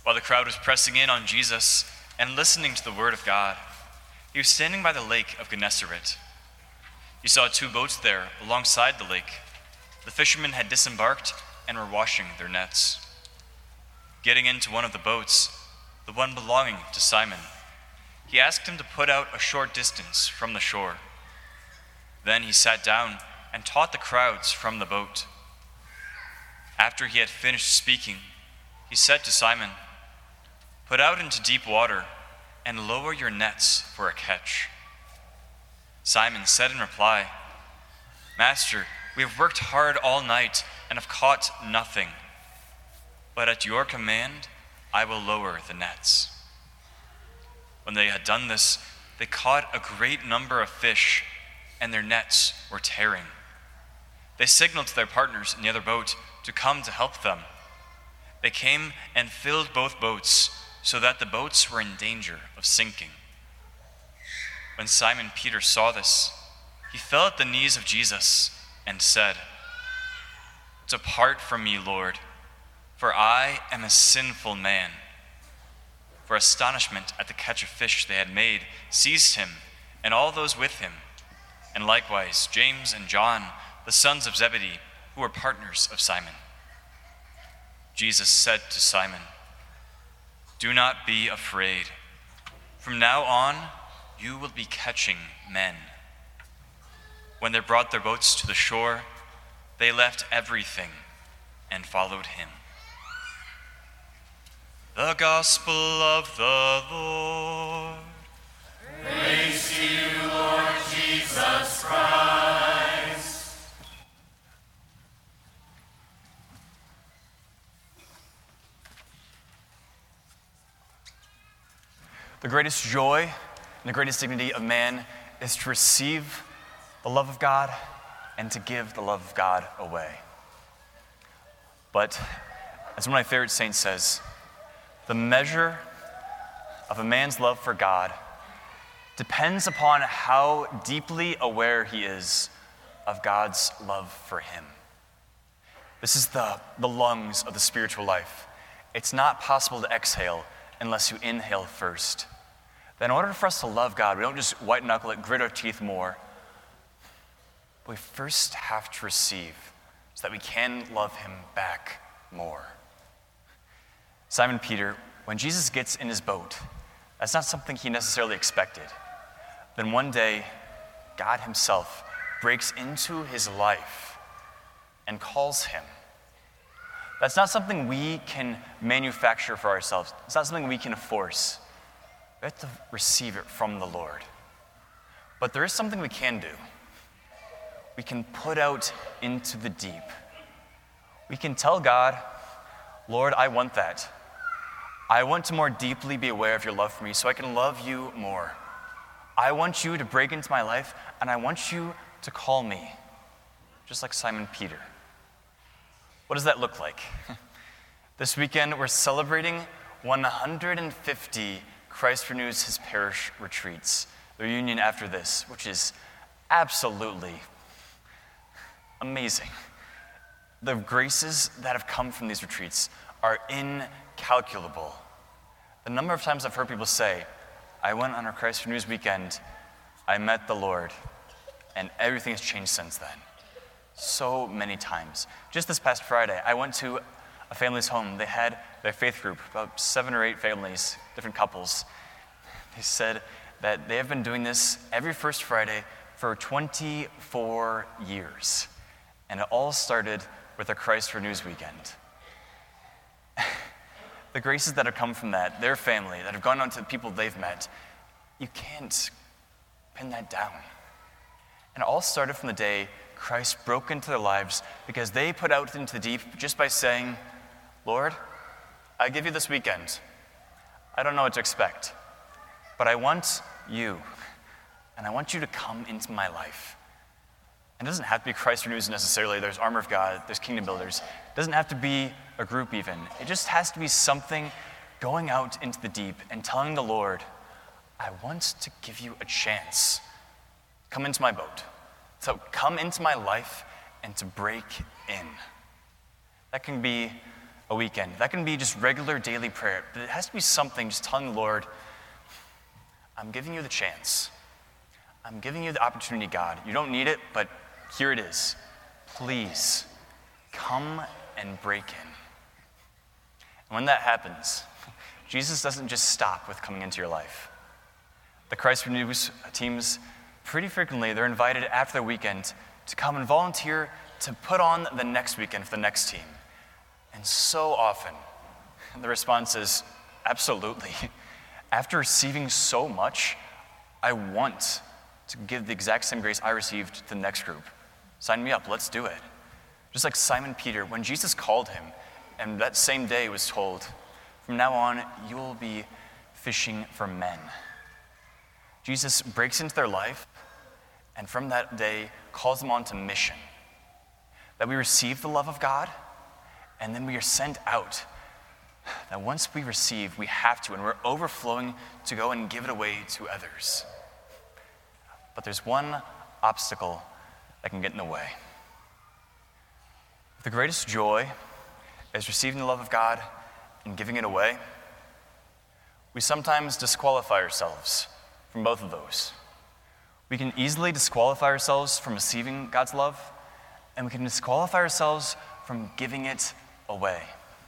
While the crowd was pressing in on Jesus and listening to the word of God, he was standing by the lake of Gennesaret. He saw 2 boats there alongside the lake. The fishermen had disembarked and were washing their nets. Getting into one of the boats, the one belonging to Simon, he asked him to put out a short distance from the shore. Then he sat down and taught the crowds from the boat. After he had finished speaking, he said to Simon, "Put out into deep water and lower your nets for a catch." Simon said in reply, "Master, we have worked hard all night and have caught nothing. But at your command, I will lower the nets." When they had done this, they caught a great number of fish, and their nets were tearing. They signaled to their partners in the other boat to come to help them. They came and filled both boats, so that the boats were in danger of sinking. When Simon Peter saw this, he fell at the knees of Jesus and said, "Depart from me, Lord, for I am a sinful man." For astonishment at the catch of fish they had made seized him and all those with him, and likewise James and John, the sons of Zebedee, who were partners of Simon. Jesus said to Simon, "Do not be afraid. From now on, you will be catching men." When they brought their boats to the shore, they left everything and followed him. The Gospel of the Lord. Praise to you, Lord Jesus Christ. The greatest joy and the greatest dignity of man is to receive the love of God and to give the love of God away. But, as one of my favorite saints says, the measure of a man's love for God depends upon how deeply aware he is of God's love for him. This is the lungs of the spiritual life. It's not possible to exhale unless you inhale first. Then in order for us to love God, we don't just white knuckle it, grit our teeth more. We first have to receive so that we can love him back more. Simon Peter, when Jesus gets in his boat, that's not something he necessarily expected. Then one day, God himself breaks into his life and calls him. That's not something we can manufacture for ourselves. It's not something we can force. We have to receive it from the Lord. But there is something we can do. We can put out into the deep. We can tell God, "Lord, I want that. I want to more deeply be aware of your love for me so I can love you more. I want you to break into my life, and I want you to call me," just like Simon Peter. What does that look like? This weekend, we're celebrating 150 Christ Renews His Parish retreats, the reunion after this, which is absolutely amazing. The graces that have come from these retreats are incalculable. The number of times I've heard people say, "I went on our Christ Renews weekend, I met the Lord, and everything has changed since then." So many times. Just this past Friday, I went to a family's home. They had their faith group, about 7 or 8 families, different couples. They said that they have been doing this every first Friday for 24 years. And it all started with a Christ Renews weekend. The graces that have come from that, their family, that have gone on to the people they've met, you can't pin that down. And it all started from the day Christ broke into their lives because they put out into the deep just by saying, "Lord, I give you this weekend. I don't know what to expect, but I want you, and I want you to come into my life." And it doesn't have to be Christ Renews necessarily. There's Armor of God, there's Kingdom Builders. It doesn't have to be a group even. It just has to be something going out into the deep and telling the Lord, "I want to give you a chance. Come into my boat. So come into my life and to break in." That can be a weekend. That can be just regular daily prayer, but it has to be something just telling the Lord, I'm giving you the chance. I'm giving you the opportunity, God. You don't need it, but here it is. Please come and break in. And when that happens, Jesus doesn't just stop with coming into your life. The Christ Renews teams, pretty frequently, they're invited after the weekend to come and volunteer to put on the next weekend for the next team. And so often, the response is, absolutely. After receiving so much, I want to give the exact same grace I received to the next group. Sign me up, let's do it. Just like Simon Peter, when Jesus called him, and that same day was told, from now on, you will be fishing for men. Jesus breaks into their life, and from that day, calls them on to mission. That we receive the love of God, and then we are sent out. That once we receive, we have to, and we're overflowing to go and give it away to others. But there's one obstacle that can get in the way. The greatest joy is receiving the love of God and giving it away. We sometimes disqualify ourselves from both of those. We can easily disqualify ourselves from receiving God's love, and we can disqualify ourselves from giving it away.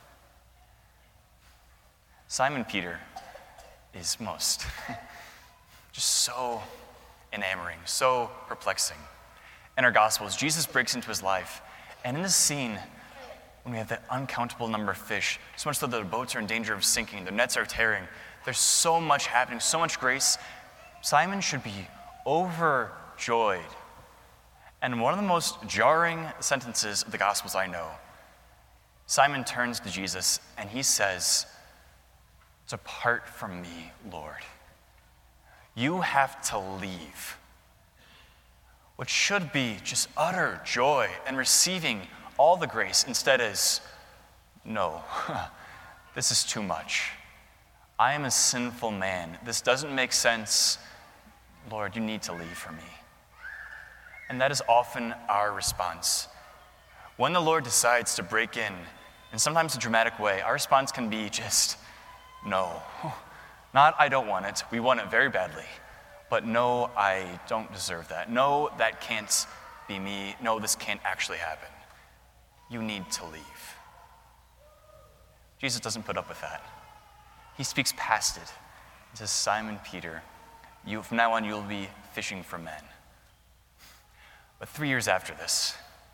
Simon Peter is most just so enamoring, so perplexing. In our Gospels, Jesus breaks into his life, and in this scene, when we have that uncountable number of fish, so much so that the boats are in danger of sinking, the nets are tearing, there's so much happening, so much grace. Simon should be overjoyed. And one of the most jarring sentences of the Gospels I know, Simon turns to Jesus and he says, "Depart from me, Lord. You have to leave." What should be just utter joy and receiving all the grace instead is, no, this is too much. I am a sinful man. This doesn't make sense. Lord, you need to leave from me. And that is often our response. When the Lord decides to break in sometimes a dramatic way, our response can be just, no. Not, I don't want it. We want it very badly. But no, I don't deserve that. No, that can't be me. No, this can't actually happen. You need to leave. Jesus doesn't put up with that. He speaks past it. He says, Simon Peter, from now on you'll be fishing for men. But 3 years after this,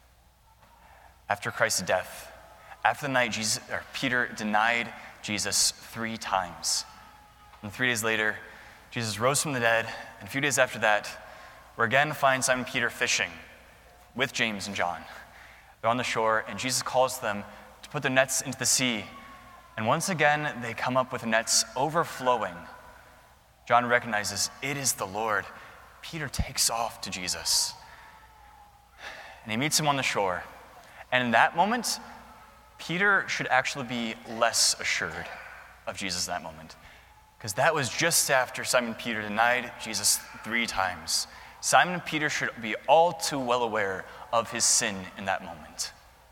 after Christ's death, after the night Peter denied Jesus 3 times, and 3 days later, Jesus rose from the dead, and a few days after that, we're again to find Simon Peter fishing with James and John. They're on the shore, and Jesus calls them to put their nets into the sea. And once again, they come up with nets overflowing. John recognizes it is the Lord. Peter takes off to Jesus, and he meets him on the shore. And in that moment, Peter should actually be less assured of Jesus in that moment, because that was just after Simon Peter denied Jesus 3 times. Simon Peter should be all too well aware of his sin in that moment.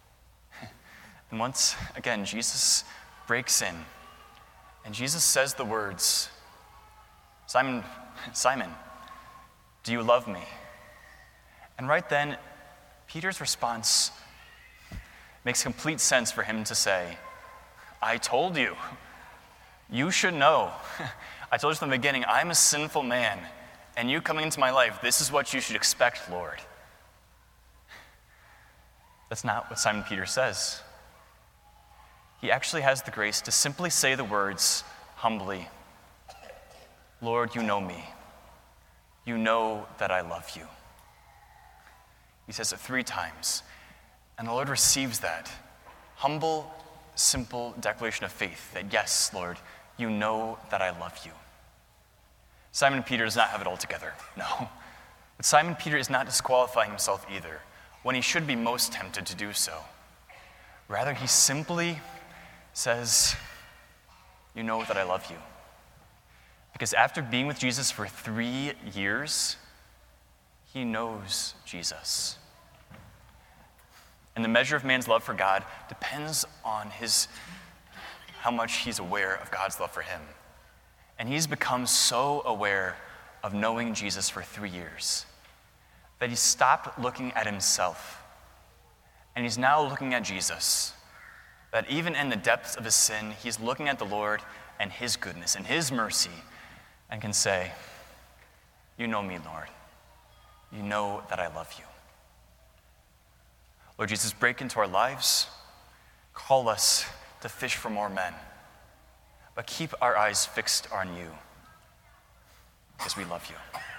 And once again, Jesus breaks in, and Jesus says the words, Simon, Simon, do you love me? And right then, Peter's response makes complete sense for him to say, I told you. You should know. I told you from the beginning, I'm a sinful man, and you coming into my life, this is what you should expect, Lord. That's not what Simon Peter says. He actually has the grace to simply say the words humbly, Lord, you know me. You know that I love you. He says it 3 times. And the Lord receives that humble, simple declaration of faith that, yes, Lord, you know that I love you. Simon Peter does not have it all together, no. But Simon Peter is not disqualifying himself either, when he should be most tempted to do so. Rather, he simply says, you know that I love you. Because after being with Jesus for 3 years, he knows Jesus. And the measure of man's love for God depends on how much he's aware of God's love for him. And he's become so aware of knowing Jesus for 3 years that he stopped looking at himself. And he's now looking at Jesus. That even in the depths of his sin, he's looking at the Lord and his goodness and his mercy and can say, "You know me, Lord. You know that I love you." Lord Jesus, break into our lives. Call us to fish for more men. But keep our eyes fixed on you because we love you.